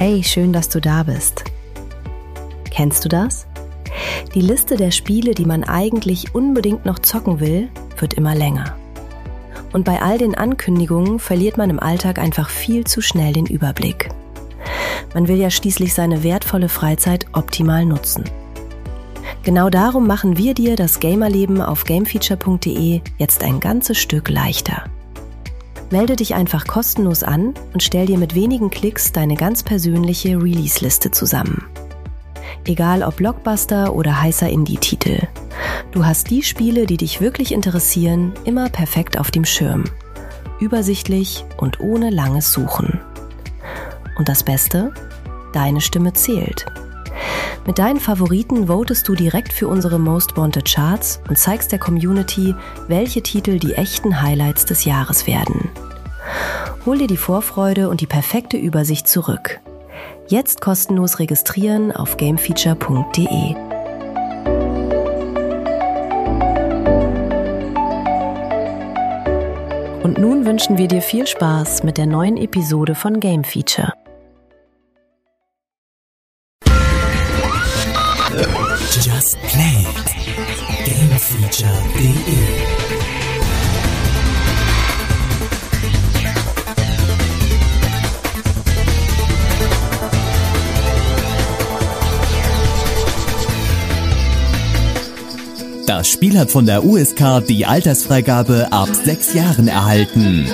Hey, schön, dass du da bist. Kennst du das? Die Liste der Spiele, die man eigentlich unbedingt noch zocken will, wird immer länger. Und bei all den Ankündigungen verliert man im Alltag einfach viel zu schnell den Überblick. Man will ja schließlich seine wertvolle Freizeit optimal nutzen. Genau darum machen wir dir das Gamerleben auf gamefeature.de jetzt ein ganzes Stück leichter. Melde dich einfach kostenlos an und stell dir mit wenigen Klicks deine ganz persönliche Release-Liste zusammen. Egal ob Blockbuster oder heißer Indie-Titel. Du hast die Spiele, die dich wirklich interessieren, immer perfekt auf dem Schirm. Übersichtlich und ohne langes Suchen. Und das Beste? Deine Stimme zählt. Mit deinen Favoriten votest du direkt für unsere Most Wanted Charts und zeigst der Community, welche Titel die echten Highlights des Jahres werden. Hol dir die Vorfreude und die perfekte Übersicht zurück. Jetzt kostenlos registrieren auf gamefeature.de. Und nun wünschen wir dir viel Spaß mit der neuen Episode von Game Feature. Just Play it. Gamefeature.de. Das Spiel hat von der USK die Altersfreigabe ab 6 Jahren erhalten.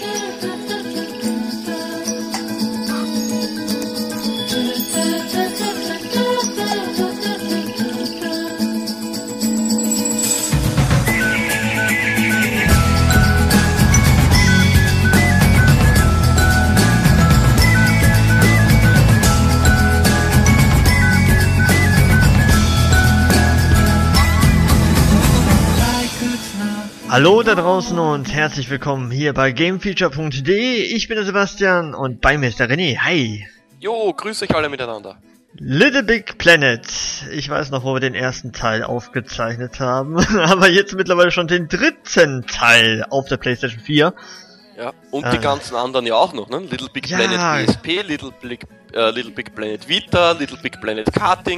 Hallo da draußen und herzlich willkommen hier bei gamefeature.de. Ich bin der Sebastian und bei mir ist der René. Hi! Jo, grüß euch alle miteinander. Little Big Planet. Ich weiß noch, wo wir den ersten Teil aufgezeichnet haben, aber jetzt mittlerweile schon den dritten Teil auf der PlayStation 4. Ja, und die ganzen anderen ja auch noch, ne? Little Big Planet PSP, Little Big Planet Vita, Little Big Planet Karting.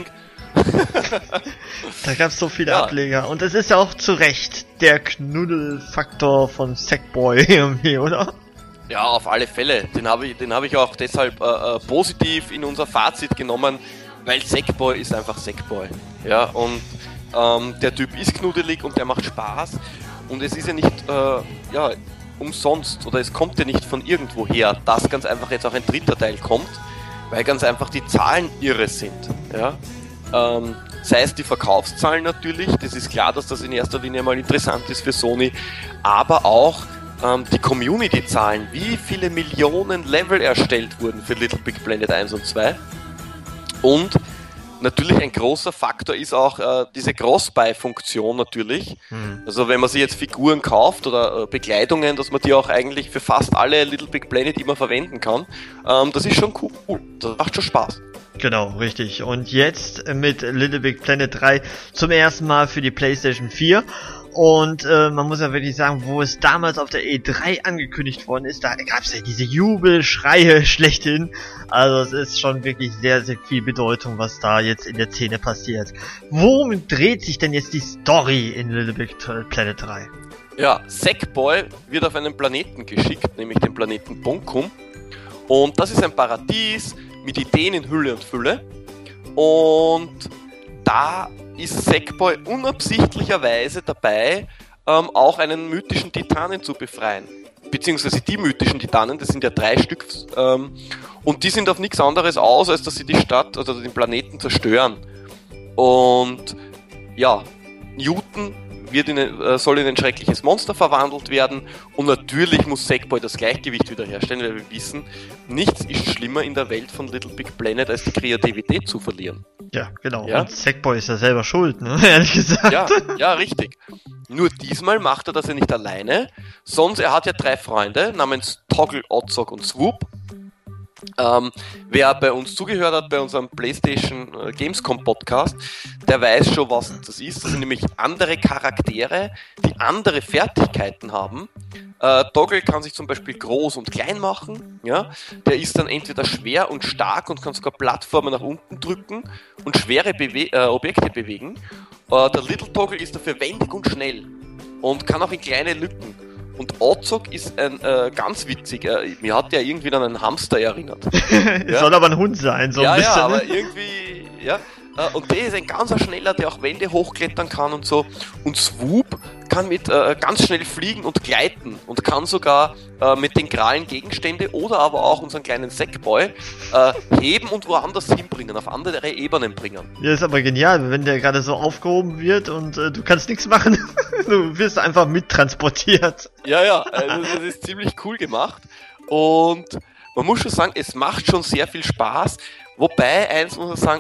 Da gab es so viele Ableger und es ist ja auch zu Recht der Knuddelfaktor von Sackboy irgendwie, oder? Ja, auf alle Fälle. Den habe ich auch deshalb positiv in unser Fazit genommen, weil Sackboy ist einfach Sackboy. Ja, und der Typ ist knuddelig und der macht Spaß und es ist ja nicht umsonst oder es kommt ja nicht von irgendwo her, dass ganz einfach jetzt auch ein dritter Teil kommt, weil ganz einfach die Zahlen irre sind. Ja. Sei es die Verkaufszahlen natürlich, das ist klar, dass das in erster Linie mal interessant ist für Sony, aber auch die Community-Zahlen, wie viele Millionen Level erstellt wurden für Little Big Planet 1 und 2. Und natürlich ein großer Faktor ist auch diese Cross-Buy-Funktion natürlich. Also wenn man sich jetzt Figuren kauft oder Bekleidungen, dass man die auch eigentlich für fast alle Little Big Planet immer verwenden kann. Das ist schon cool, das macht schon Spaß. Genau, richtig. Und jetzt mit Little Big Planet 3 zum ersten Mal für die PlayStation 4. Und man muss ja wirklich sagen, wo es damals auf der E3 angekündigt worden ist, da gab es ja diese Jubelschreie schlechthin. Also es ist schon wirklich sehr, sehr viel Bedeutung, was da jetzt in der Szene passiert. Worum dreht sich denn jetzt die Story in Little Big Planet 3? Ja, Sackboy wird auf einen Planeten geschickt, nämlich den Planeten Bonkum. Und das ist ein Paradies mit Ideen in Hülle und Fülle. Und da ist Sackboy unabsichtlicherweise dabei, auch einen mythischen Titanen zu befreien. Beziehungsweise die mythischen Titanen, das sind ja 3 Stück. Und die sind auf nichts anderes aus, als dass sie die Stadt oder den Planeten zerstören. Und ja, Newton soll in ein schreckliches Monster verwandelt werden und natürlich muss Sackboy das Gleichgewicht wiederherstellen, weil wir wissen, nichts ist schlimmer in der Welt von Little Big Planet, als die Kreativität zu verlieren. Ja, genau. Ja? Und Sackboy ist ja selber schuld, ne? Ehrlich gesagt. Ja, richtig. Nur diesmal macht er das ja nicht alleine, sonst er hat ja 3 Freunde namens Toggle, Otzog und Swoop Wer bei uns zugehört hat, bei unserem PlayStation Gamescom Podcast, der weiß schon, was das ist. Das sind nämlich andere Charaktere, die andere Fertigkeiten haben. Doggle kann sich zum Beispiel groß und klein machen. Ja? Der ist dann entweder schwer und stark und kann sogar Plattformen nach unten drücken und schwere Objekte bewegen. Der Little Toggle ist dafür wendig und schnell und kann auch in kleine Lücken. Und Ozog ist ein ganz witzig. Mir hat der irgendwie an einen Hamster erinnert. Ja? Soll aber ein Hund sein, so ein bisschen. Ja, aber irgendwie, ja. Und der ist ein ganz schneller, der auch Wände hochklettern kann und so. Und Swoop kann mit ganz schnell fliegen und gleiten und kann sogar mit den Krallen Gegenstände oder aber auch unseren kleinen Sackboy heben und woanders hinbringen, auf andere Ebenen bringen. Ja, ist aber genial, wenn der gerade so aufgehoben wird und du kannst nichts machen. Du wirst einfach mittransportiert. Ja, das ist ziemlich cool gemacht. Und man muss schon sagen, es macht schon sehr viel Spaß. Wobei, eins muss man sagen,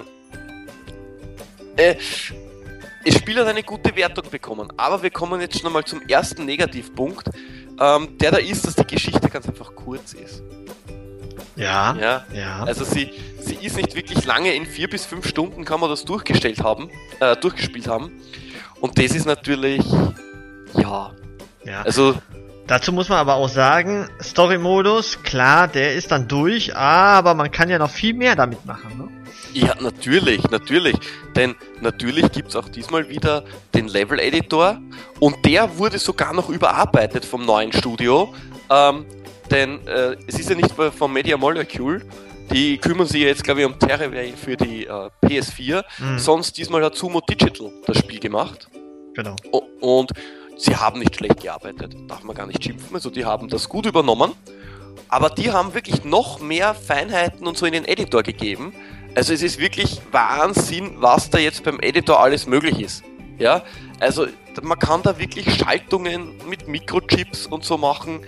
das Spiel hat eine gute Wertung bekommen, aber wir kommen jetzt schon einmal zum ersten Negativpunkt, der da ist, dass die Geschichte ganz einfach kurz ist. Ja. Also sie ist nicht wirklich lange, in 4 bis 5 Stunden kann man das durchgespielt haben. Und das ist natürlich, ja. Also dazu muss man aber auch sagen, Story-Modus, klar, der ist dann durch, aber man kann ja noch viel mehr damit machen, ne? Ja, natürlich. Denn natürlich gibt es auch diesmal wieder den Level-Editor und der wurde sogar noch überarbeitet vom neuen Studio. Denn es ist ja nicht von Media Molecule, die kümmern sich jetzt, glaube ich, um Terrain für die PS4. Sonst diesmal hat Sumo Digital das Spiel gemacht. Genau. Und sie haben nicht schlecht gearbeitet, darf man gar nicht schimpfen. Also die haben das gut übernommen. Aber die haben wirklich noch mehr Feinheiten und so in den Editor gegeben. Also es ist wirklich Wahnsinn, was da jetzt beim Editor alles möglich ist. Ja, also man kann da wirklich Schaltungen mit Mikrochips und so machen.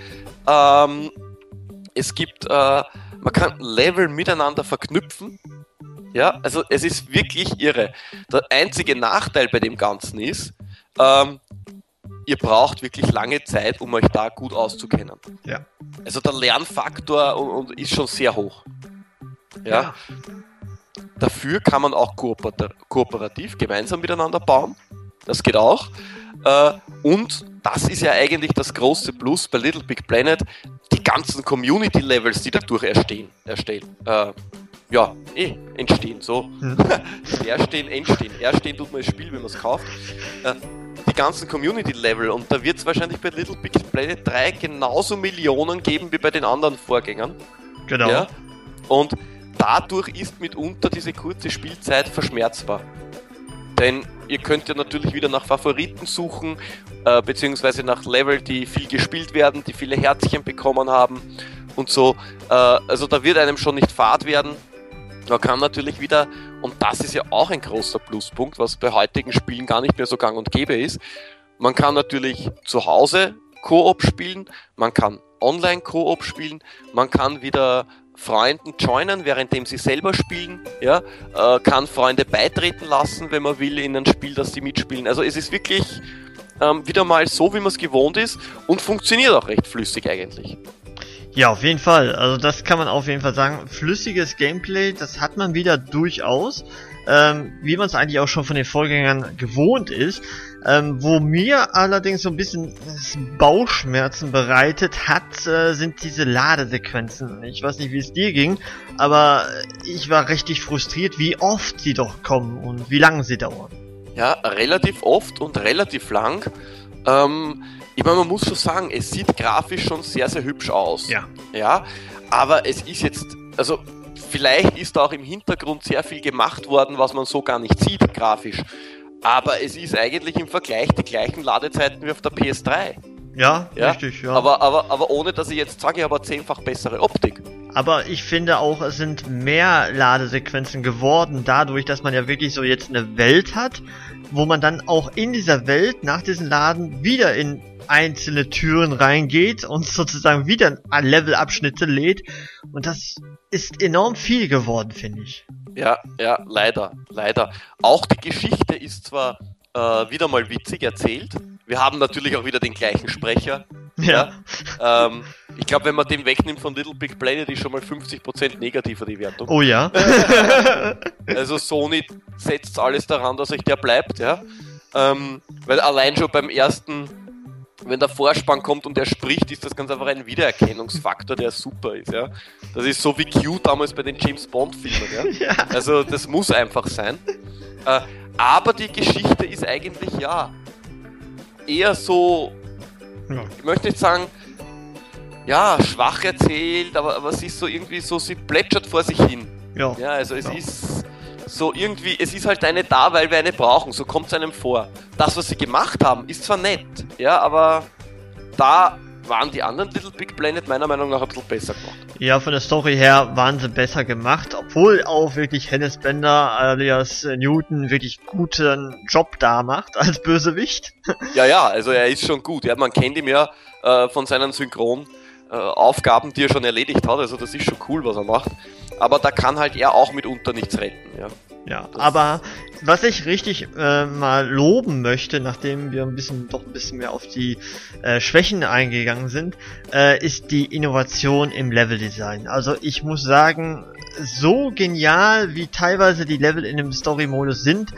Es gibt, man kann Level miteinander verknüpfen. Ja, also es ist wirklich irre. Der einzige Nachteil bei dem Ganzen ist, ihr braucht wirklich lange Zeit, um euch da gut auszukennen. Ja. Also der Lernfaktor ist schon sehr hoch. Ja. Dafür kann man auch kooperativ gemeinsam miteinander bauen. Das geht auch. Und das ist ja eigentlich das große Plus bei Little Big Planet. Die ganzen Community-Levels, die dadurch entstehen. So. Entstehen. Erstehen tut man das Spiel, wenn man es kauft. Die ganzen Community-Level. Und da wird es wahrscheinlich bei Little Big Planet 3 genauso Millionen geben wie bei den anderen Vorgängern. Genau. Ja? Und dadurch ist mitunter diese kurze Spielzeit verschmerzbar. Denn ihr könnt ja natürlich wieder nach Favoriten suchen, beziehungsweise nach Level, die viel gespielt werden, die viele Herzchen bekommen haben und so. Also da wird einem schon nicht fad werden. Man kann natürlich wieder, und das ist ja auch ein großer Pluspunkt, was bei heutigen Spielen gar nicht mehr so gang und gäbe ist, man kann natürlich zu Hause Koop spielen, man kann online Koop spielen, man kann wieder Freunden joinen, währenddem sie selber spielen, ja, kann Freunde beitreten lassen, wenn man will, in ein Spiel, das sie mitspielen. Also es ist wirklich wieder mal so, wie man es gewohnt ist und funktioniert auch recht flüssig eigentlich. Ja, auf jeden Fall. Also das kann man auf jeden Fall sagen. Flüssiges Gameplay, das hat man wieder durchaus. Wie man es eigentlich auch schon von den Vorgängern gewohnt ist. Wo mir allerdings so ein bisschen Bauchschmerzen bereitet hat, sind diese Ladesequenzen. Ich weiß nicht, wie es dir ging, aber ich war richtig frustriert, wie oft sie doch kommen und wie lange sie dauern. Ja, relativ oft und relativ lang. Ich meine, man muss schon sagen, es sieht grafisch schon sehr, sehr hübsch aus. Ja, aber es ist jetzt, also vielleicht ist da auch im Hintergrund sehr viel gemacht worden, was man so gar nicht sieht, grafisch. Aber es ist eigentlich im Vergleich die gleichen Ladezeiten wie auf der PS3. Ja, richtig, ja. Aber ohne, dass ich jetzt sage, ich habe 10-fach bessere Optik. Aber ich finde auch, es sind mehr Ladesequenzen geworden, dadurch, dass man ja wirklich so jetzt eine Welt hat, wo man dann auch in dieser Welt nach diesem Laden wieder in einzelne Türen reingeht und sozusagen wieder Levelabschnitte lädt. Und das ist enorm viel geworden, finde ich. Ja, leider. Auch die Geschichte ist zwar wieder mal witzig erzählt. Wir haben natürlich auch wieder den gleichen Sprecher. Ja. Ich glaube, wenn man den wegnimmt von Little Big Planet, ist schon mal 50% negativer die Wertung. Oh ja. Also Sony setzt alles daran, dass euch der bleibt, ja. Weil allein schon beim ersten, wenn der Vorspann kommt und er spricht, ist das ganz einfach ein Wiedererkennungsfaktor, der super ist, ja. Das ist so wie Q damals bei den James Bond Filmen, ja. Ja. Also das muss einfach sein. Aber die Geschichte ist eigentlich, ja, eher so, Ja. ich möchte nicht sagen, ja, schwach erzählt, aber sie ist so irgendwie so, sie plätschert vor sich hin. Ja. Ja, also es ist so irgendwie, es ist halt eine da, weil wir eine brauchen, so kommt es einem vor. Das, was sie gemacht haben, ist zwar nett, ja, aber da waren die anderen Little Big Planet meiner Meinung nach ein bisschen besser gemacht. Ja, von der Story her waren sie besser gemacht, obwohl auch wirklich Hennes Bender alias Newton wirklich guten Job da macht als Bösewicht. Ja, also er ist schon gut, ja, man kennt ihn ja von seinen Aufgaben, die er schon erledigt hat, also das ist schon cool, was er macht. Aber da kann halt er auch mitunter nichts retten, ja. Ja, aber was ich richtig mal loben möchte, nachdem wir doch ein bisschen mehr auf die Schwächen eingegangen sind, ist die Innovation im Leveldesign. Also ich muss sagen, so genial wie teilweise die Level in dem Story-Modus sind,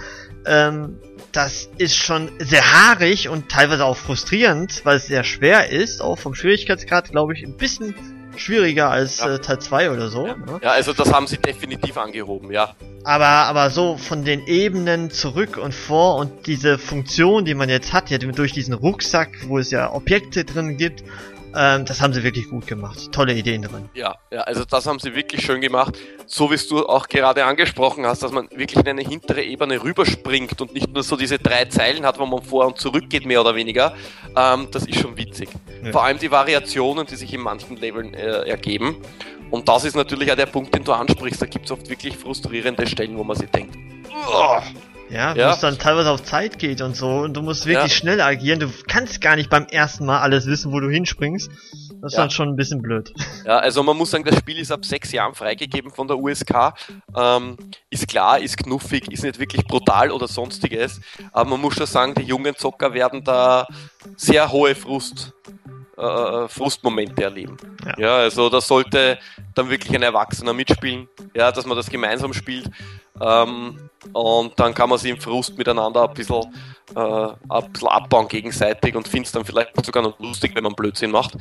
das ist schon sehr haarig und teilweise auch frustrierend, weil es sehr schwer ist, auch vom Schwierigkeitsgrad, glaube ich, ein bisschen schwieriger als Teil 2 oder so. Ja. Ne? Ja, also das haben sie definitiv angehoben, ja. Aber so von den Ebenen zurück und vor und diese Funktion, die man jetzt hat, durch diesen Rucksack, wo es ja Objekte drin gibt, das haben sie wirklich gut gemacht. Tolle Ideen drin. Ja, also das haben sie wirklich schön gemacht. So wie du auch gerade angesprochen hast, dass man wirklich in eine hintere Ebene rüberspringt und nicht nur so diese 3 Zeilen hat, wo man vor und zurück geht, mehr oder weniger. Das ist schon witzig. Ja. Vor allem die Variationen, die sich in manchen Leveln ergeben. Und das ist natürlich auch der Punkt, den du ansprichst. Da gibt es oft wirklich frustrierende Stellen, wo man sich denkt, ja, wo es dann teilweise auf Zeit geht und so und du musst wirklich schnell agieren. Du kannst gar nicht beim ersten Mal alles wissen, wo du hinspringst. Das ist dann schon ein bisschen blöd. Ja, also man muss sagen, das Spiel ist ab 6 Jahren freigegeben von der USK. Ist klar, ist knuffig, ist nicht wirklich brutal oder sonstiges. Aber man muss schon sagen, die jungen Zocker werden da sehr hohe Frustmomente erleben. Ja, also da sollte dann wirklich ein Erwachsener mitspielen, ja, dass man das gemeinsam spielt. Und dann kann man sich im Frust miteinander ein bisschen abbauen gegenseitig und findet es dann vielleicht sogar noch lustig, wenn man Blödsinn macht.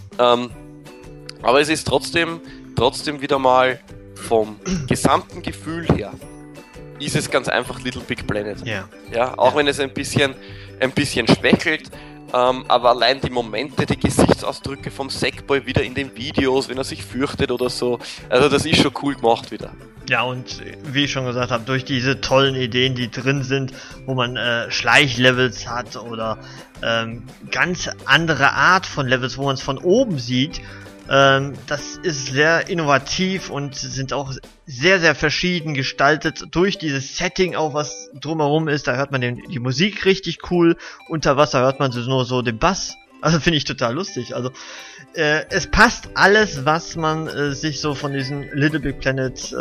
Aber es ist trotzdem wieder mal vom gesamten Gefühl her ist es ganz einfach Little Big Planet. Ja, auch wenn es ein bisschen schwächelt. Aber allein die Momente, die Gesichtsausdrücke vom Sackboy wieder in den Videos, wenn er sich fürchtet oder so, also das ist schon cool gemacht wieder. Ja, und wie ich schon gesagt habe, durch diese tollen Ideen, die drin sind, wo man Schleichlevels hat oder ganz andere Art von Levels, wo man es von oben sieht, das ist sehr innovativ und sind auch sehr, sehr verschieden gestaltet durch dieses Setting auch, was drumherum ist. Da hört man die Musik richtig cool. Unter Wasser hört man nur so den Bass. Also finde ich total lustig. Also es passt alles, was man sich so von diesem Little Big Planet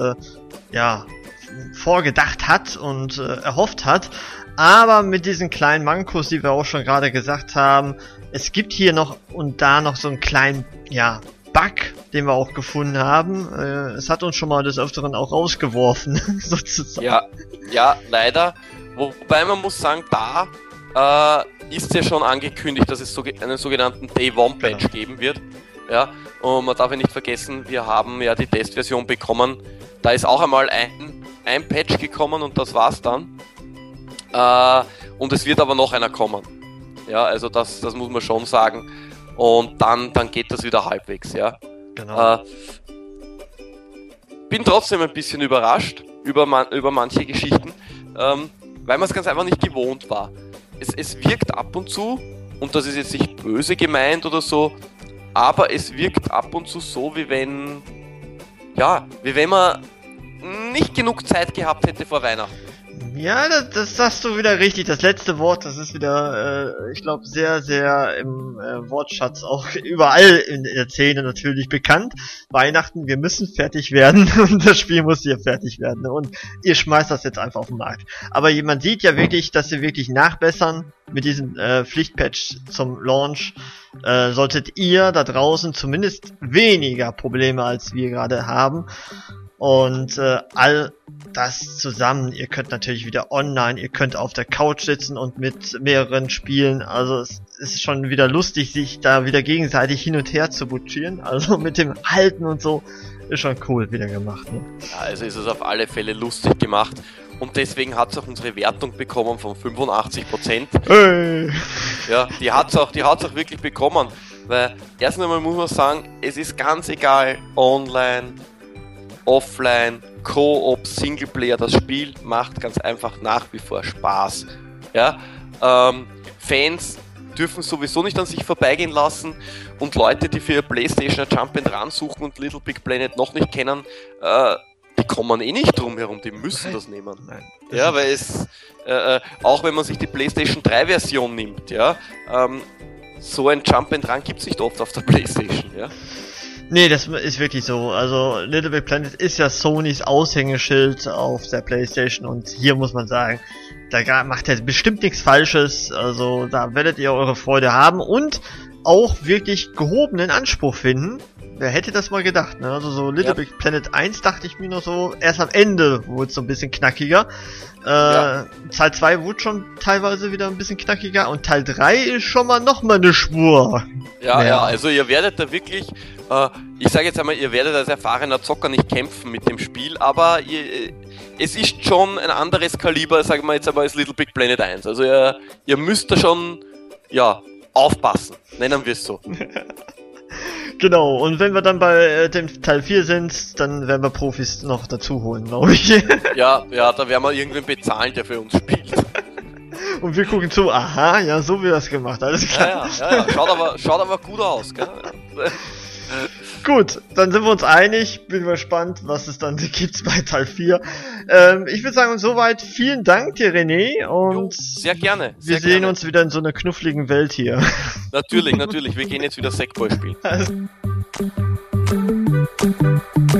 vorgedacht hat und erhofft hat. Aber mit diesen kleinen Mankos, die wir auch schon gerade gesagt haben, es gibt hier noch und da noch so einen kleinen, Bug, den wir auch gefunden haben. Es hat uns schon mal des Öfteren auch rausgeworfen, sozusagen. Ja, leider. Wobei man muss sagen, da ist ja schon angekündigt, dass es einen sogenannten Day-One-Patch geben wird. Ja, und man darf ja nicht vergessen, wir haben ja die Testversion bekommen. Da ist auch einmal ein Patch gekommen und das war's dann. Und es wird aber noch einer kommen. Ja, also das muss man schon sagen. Und dann geht das wieder halbwegs, ja. Genau. Bin trotzdem ein bisschen überrascht über manche Geschichten, weil man es ganz einfach nicht gewohnt war. Es wirkt ab und zu, und das ist jetzt nicht böse gemeint oder so, aber es wirkt ab und zu so, wie wenn man nicht genug Zeit gehabt hätte vor Weihnachten. Ja, das sagst du wieder richtig. Das letzte Wort, das ist wieder, ich glaube, sehr, sehr im Wortschatz auch überall in der Szene natürlich bekannt. Weihnachten, wir müssen fertig werden und das Spiel muss hier fertig werden und ihr schmeißt das jetzt einfach auf den Markt. Aber man sieht ja wirklich, dass sie wirklich nachbessern, mit diesem Pflichtpatch zum Launch solltet ihr da draußen zumindest weniger Probleme als wir gerade haben. Und all das zusammen, ihr könnt natürlich wieder online, ihr könnt auf der Couch sitzen und mit mehreren spielen, also es ist schon wieder lustig, sich da wieder gegenseitig hin und her zu butschieren, also mit dem Halten und so, ist schon cool wieder gemacht. Ne? Ja, also ist es auf alle Fälle lustig gemacht und deswegen hat es auch unsere Wertung bekommen von 85%. Hey. Ja, die hat's auch wirklich bekommen, weil erst einmal muss man sagen, es ist ganz egal, online, offline, Co-op, Singleplayer, das Spiel macht ganz einfach nach wie vor Spaß. Ja, Fans dürfen sowieso nicht an sich vorbeigehen lassen und Leute, die für ihr Playstation ein Jump-and-Run suchen und Little Big Planet noch nicht kennen, die kommen eh nicht drum herum, die müssen das nehmen. Nein. Ja, weil es, auch wenn man sich die Playstation 3 Version nimmt, ja, so ein Jump-and-Run gibt's nicht oft auf der Playstation, ja. Nee, das ist wirklich so. Also Little Big Planet ist ja Sonys Aushängeschild auf der PlayStation und hier muss man sagen, da macht er bestimmt nichts Falsches. Also da werdet ihr eure Freude haben und auch wirklich gehobenen Anspruch finden. Wer hätte das mal gedacht, ne? Also so Little Big Planet 1 dachte ich mir noch so, erst am Ende wurde es so ein bisschen knackiger. Teil 2 wurde schon teilweise wieder ein bisschen knackiger und Teil 3 ist schon mal nochmal eine Spur. Ja, also ihr werdet da wirklich, ich sage jetzt einmal, ihr werdet als erfahrener Zocker nicht kämpfen mit dem Spiel, aber es ist schon ein anderes Kaliber, sagen wir jetzt aber, als Little Big Planet 1. Also ihr müsst da schon, aufpassen, nennen wir es so. Genau, und wenn wir dann bei dem Teil 4 sind, dann werden wir Profis noch dazu holen, glaube ich. Ja, da werden wir irgendwen bezahlen, der für uns spielt. Und wir gucken zu, aha, ja, so wird das gemacht, alles klar. Ja. Schaut aber gut aus, gell? Gut, dann sind wir uns einig, bin gespannt, was es dann gibt bei Teil 4. Ich würde sagen, soweit vielen Dank dir, René, und sehr gerne. Wir sehen uns wieder in so einer knuffligen Welt hier. Natürlich, wir gehen jetzt wieder Sackboy spielen.